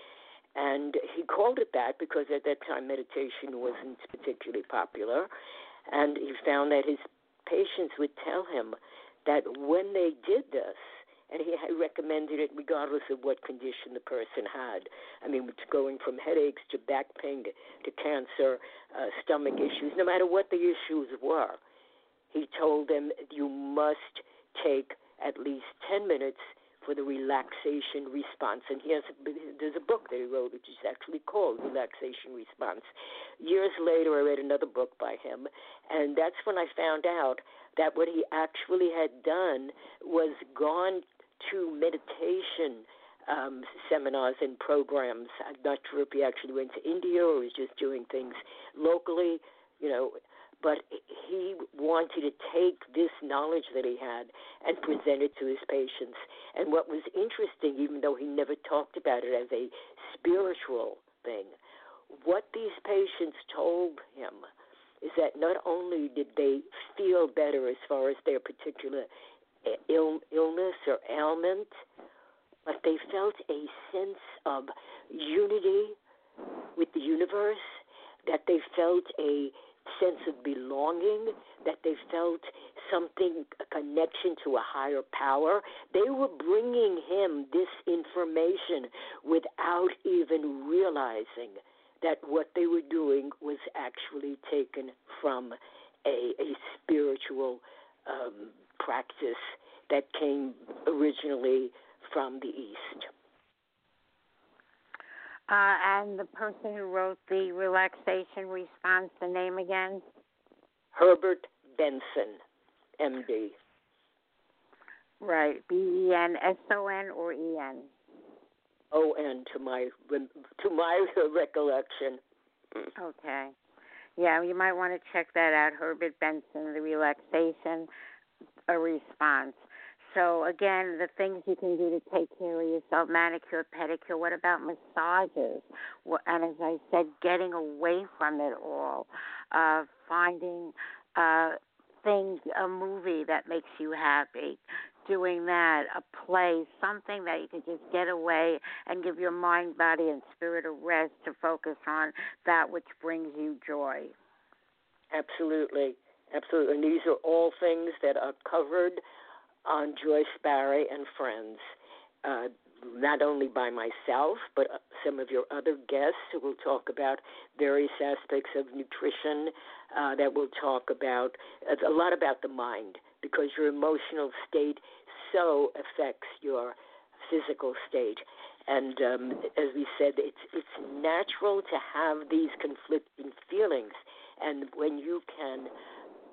And he called it that because at that time meditation wasn't particularly popular. And he found that his patients would tell him that when they did this, and he recommended it regardless of what condition the person had. I mean, it's going from headaches to back pain to, to cancer, uh, stomach issues, no matter what the issues were. He told them you must take at least ten minutes for the relaxation response. And he has, there's a book that he wrote which is actually called Relaxation Response. Years later, I read another book by him, and that's when I found out that what he actually had done was gone to meditation um, seminars and programs. I'm not sure if he actually went to India or was just doing things locally, you know, but he wanted to take this knowledge that he had and present it to his patients. And what was interesting, even though he never talked about it as a spiritual thing, what these patients told him is that not only did they feel better as far as their particular Ill, illness or ailment, but they felt a sense of unity with the universe, that they felt a sense of belonging, that they felt something, a connection to a higher power. They were bringing him this information without even realizing that what they were doing was actually taken from a, a spiritual um, practice that came originally from the East. Uh, and the person who wrote the relaxation response, the name again? Herbert Benson, M D. Right, B E N S O N or E N? O N to my to my recollection. Okay. Yeah, you might want to check that out, Herbert Benson, the relaxation a response. So, again, the things you can do to take care of yourself, manicure, pedicure, what about massages? And as I said, getting away from it all, uh, finding uh, things, a movie that makes you happy, doing that, a play, something that you can just get away and give your mind, body, and spirit a rest to focus on that which brings you joy. Absolutely. Absolutely. And these are all things that are covered on Joyce Barry and Friends, uh, not only by myself, but some of your other guests who will talk about various aspects of nutrition, uh, that will talk about a lot about the mind, because your emotional state so affects your physical state. And um, as we said, it's it's natural to have these conflicting feelings. And when you can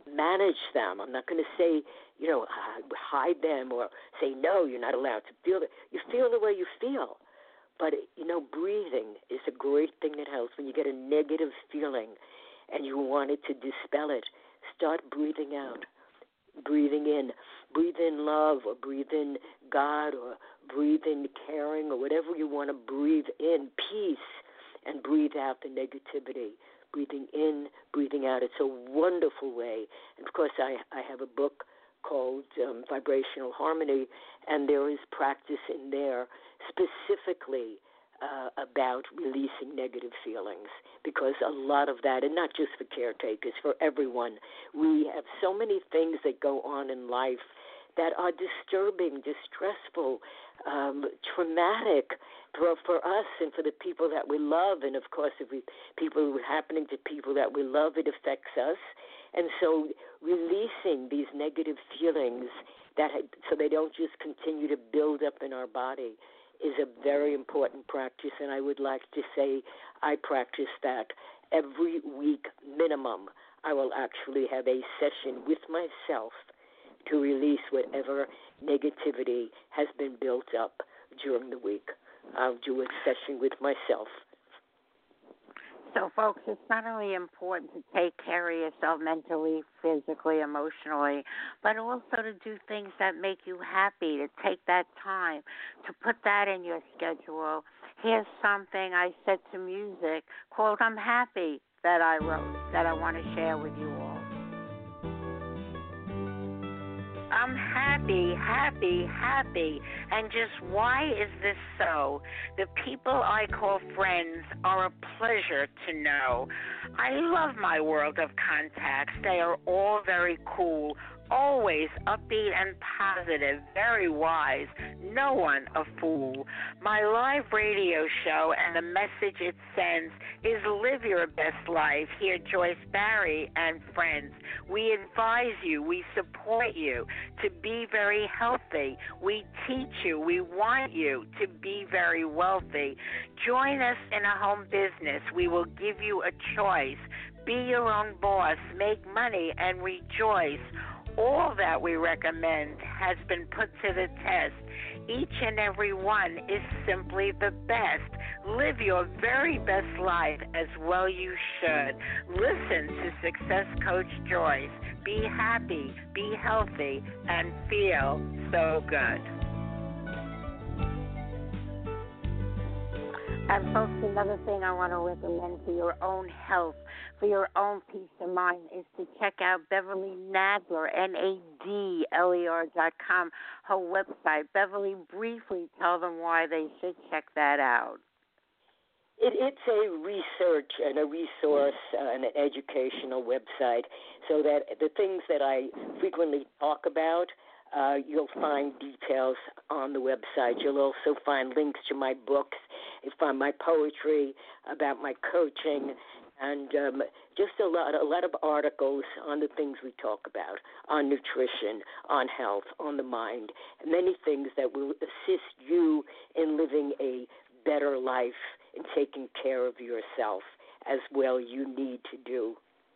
manage them. I'm not going to say, you know, hide them or say, no, you're not allowed to feel it. You feel the way you feel. But, you know, breathing is a great thing that helps. When you get a negative feeling and you want it to dispel it, start breathing out. Breathing in. Breathe in love or breathe in God or breathe in caring or whatever you want to breathe in, peace, and breathe out the negativity. Breathing in, breathing out. It's a wonderful way. And, of course, I, I have a book called um, Vibrational Harmony, and there is practice in there specifically uh, about releasing negative feelings, because a lot of that, and not just for caretakers, for everyone, we have so many things that go on in life that are disturbing, distressful, um, traumatic for, for us and for the people that we love. And, of course, if we people happening to people that we love, it affects us. And so releasing these negative feelings that so they don't just continue to build up in our body is a very important practice. And I would like to say I practice that every week minimum. I will actually have a session with myself to release whatever negativity has been built up during the week. I'll do a session with myself. So, folks, it's not only important to take care of yourself mentally, physically, emotionally, but also to do things that make you happy, to take that time, to put that in your schedule. Here's something I said to music called I'm Happy that I wrote that I want to share with you all. I'm happy, happy, happy. And just why is this so? The people I call friends are a pleasure to know. I love my world of contacts. They are all very cool, always upbeat and positive, very wise, no one a fool. My live radio show and the message it sends is live your best life. Hear Joyce Barry and friends. We advise you, we support you to be very healthy. We teach you, we want you to be very wealthy. Join us in a home business. We will give you a choice. Be your own boss, make money, and rejoice. All that we recommend has been put to the test. Each and every one is simply the best. Live your very best life as well you should. Listen to Success Coach Joyce. Be happy, be healthy, and feel so good. And folks, another thing I want to recommend for your own health, for your own peace of mind, is to check out Beverly Nadler, N A D L E R dot com, her website. Beverly, briefly tell them why they should check that out. It, it's a research and a resource uh, and an educational website, so that the things that I frequently talk about, Uh, you'll find details on the website. You'll also find links to my books. You'll find my poetry about my coaching, and um, just a lot, a lot of articles on the things we talk about, on nutrition, on health, on the mind, and many things that will assist you in living a better life and taking care of yourself as well you need to do.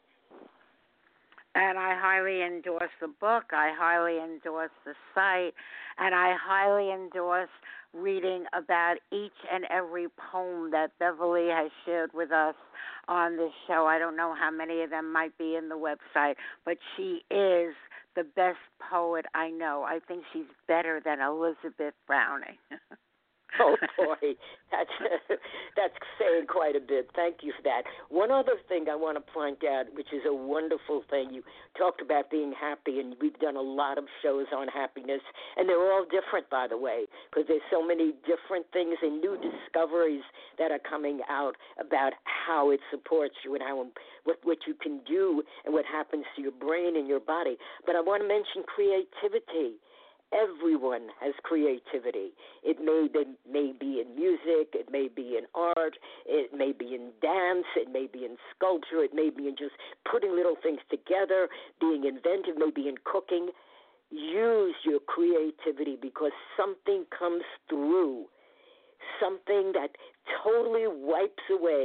And I highly endorse the book. I highly endorse the site. And I highly endorse reading about each and every poem that Beverly has shared with us on this show. I don't know how many of them might be in the website, but she is the best poet I know. I think she's better than Elizabeth Browning. Oh, boy, that's that's saying quite a bit. Thank you for that. One other thing I want to point out, which is a wonderful thing, you talked about being happy, and we've done a lot of shows on happiness, and they're all different, by the way, because there's so many different things and new discoveries that are coming out about how it supports you and how what, what you can do and what happens to your brain and your body. But I want to mention creativity. Everyone has creativity. It may be, may be in music, it may be in art, it may be in dance, it may be in sculpture, it may be in just putting little things together, being inventive, maybe in cooking. Use your creativity, because something comes through, something that totally wipes away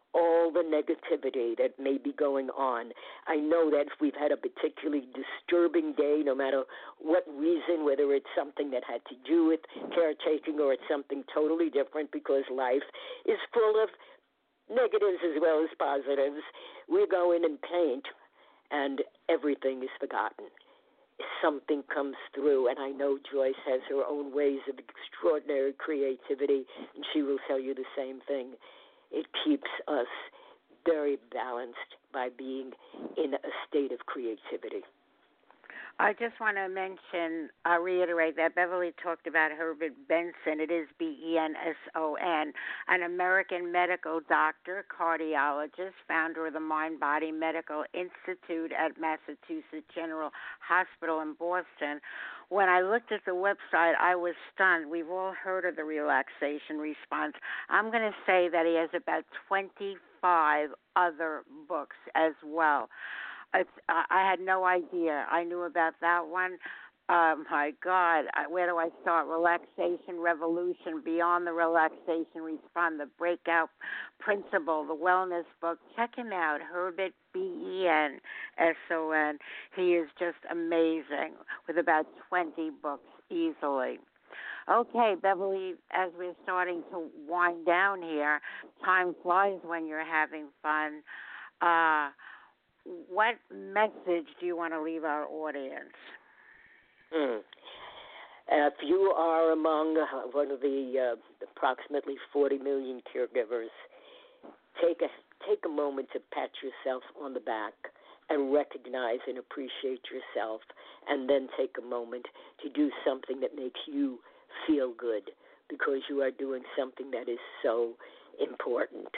all the negativity that may be going on. I know that if we've had a particularly disturbing day, no matter what reason, whether it's something that had to do with caretaking or it's something totally different, because life is full of negatives as well as positives, we go in and paint and everything is forgotten. Something comes through, and I know Joyce has her own ways of extraordinary creativity, and she will tell you the same thing. It keeps us very balanced by being in a state of creativity. I just want to mention, uh, reiterate that Beverly talked about Herbert Benson. It is B E N S O N, an American medical doctor, cardiologist, founder of the Mind Body Medical Institute at Massachusetts General Hospital in Boston. When I looked at the website, I was stunned. We've all heard of the relaxation response. I'm going to say that he has about twenty-five other books as well. It's, uh, I had no idea. I knew about that one. Oh, my God. Where do I start? Relaxation Revolution, Beyond the Relaxation Response, The Breakout Principle, the Wellness Book. Check him out, Herbert, B E N S O N. He is just amazing with about twenty books easily. Okay, Beverly, as we're starting to wind down here, time flies when you're having fun. Uh What message do you want to leave our audience? Hmm. If you are among uh, one of the uh, approximately forty million caregivers, take a take a moment to pat yourself on the back and recognize and appreciate yourself, and then take a moment to do something that makes you feel good, because you are doing something that is so important.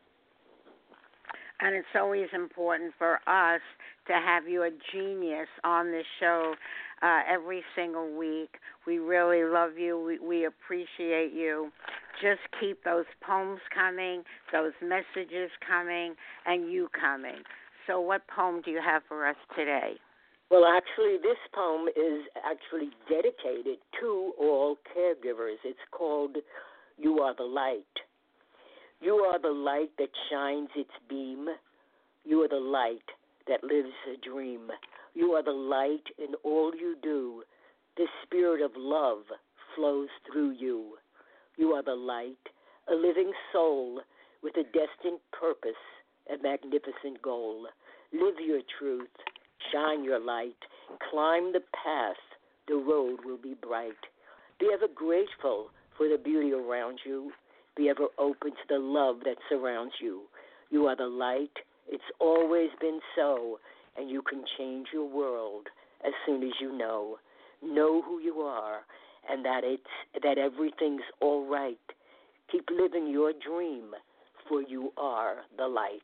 And it's always important for us to have you, a genius, on this show uh, every single week. We really love you. We, we appreciate you. Just keep those poems coming, those messages coming, and you coming. So what poem do you have for us today? Well, actually, this poem is actually dedicated to all caregivers. It's called You Are the Light. You are the light that shines its beam. You are the light that lives a dream. You are the light in all you do. The spirit of love flows through you. You are the light, a living soul with a destined purpose, a magnificent goal. Live your truth, shine your light, climb the path, the road will be bright. Be ever grateful for the beauty around you. Be ever open to the love that surrounds you. You are the light. It's always been so, and you can change your world as soon as you know. Know who you are, and that it's that everything's all right. Keep living your dream, for you are the light.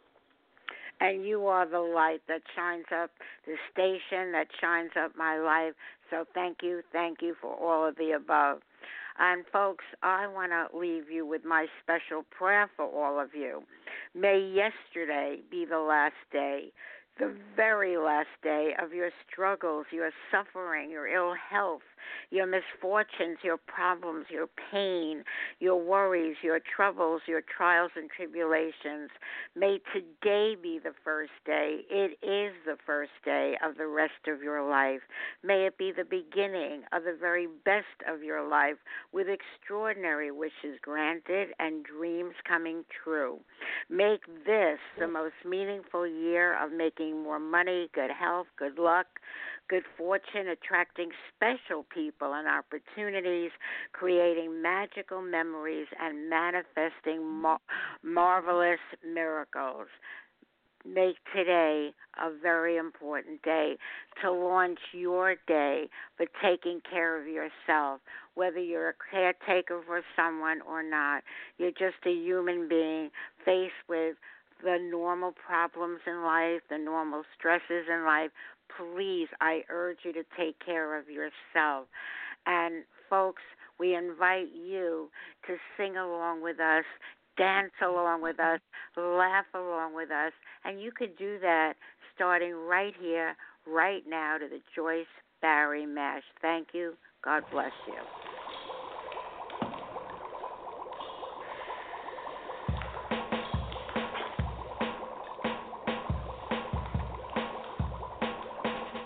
And you are the light that shines up the station, that shines up my life. So thank you, thank you for all of the above. And, folks, I want to leave you with my special prayer for all of you. May yesterday be the last day, the very last day of your struggles, your suffering, your ill health, your misfortunes, your problems, your pain, your worries, your troubles, your trials and tribulations. May today be the first day. It is the first day of the rest of your life. May it be the beginning of the very best of your life, with extraordinary wishes granted and dreams coming true. Make this the most meaningful year of making more money, good health, good luck, good fortune, attracting special people and opportunities, creating magical memories, and manifesting mar- marvelous miracles. Make today a very important day to launch your day for taking care of yourself. Whether you're a caretaker for someone or not, you're just a human being faced with the normal problems in life, the normal stresses in life. Please, I urge you to take care of yourself. And, folks, we invite you to sing along with us, dance along with us, laugh along with us, and you could do that starting right here, right now, to the Joyce Barrie Mash. Thank you. God bless you.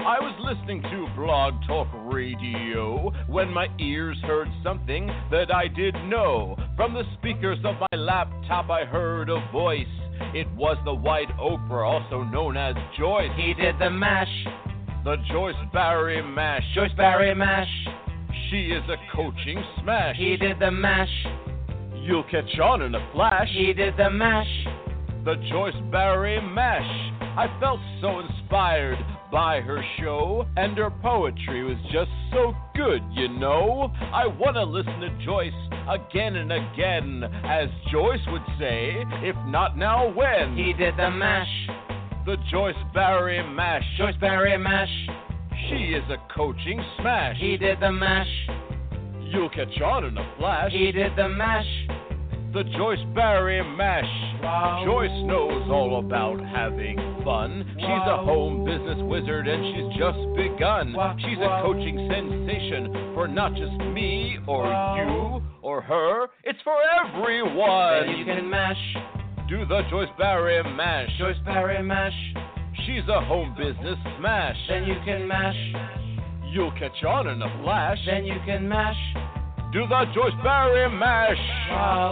I was listening to Blog Talk Radio when my ears heard something that I didn't know. From the speakers of my laptop I heard a voice. It was the White Oprah, also known as Joyce. He did the mash. The Joyce Barry Mash. Joyce Barry Mash. She is a coaching smash. He did the mash. You'll catch on in a flash. He did the mash. The Joyce Barry Mash. I felt so inspired by her show, and her poetry was just so good, you know. I want to listen to Joyce again and again, as Joyce would say, if not now, when? He did the mash. The Joyce Barry Mash. Joyce Barry Mash. She is a coaching smash. He did the mash. You'll catch on in a flash. He did the mash. The Joyce Barry Mash. Wow. Joyce knows all about having fun. Wow. She's a home business wizard and she's just begun. Wow. She's wow. a coaching sensation for not just me or wow. you or her. It's for everyone. Then you can mash. Do the Joyce Barry Mash. Joyce Barry Mash. She's a home business smash. Then you can mash. You'll catch on in a flash. Then you can mash. Do the Joyce Barry Mash. Wow.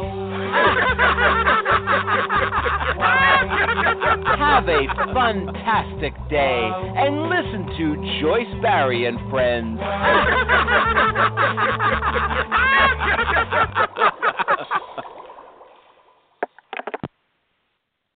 Wow. Have a fantastic day wow. and listen to Joyce Barry and Friends.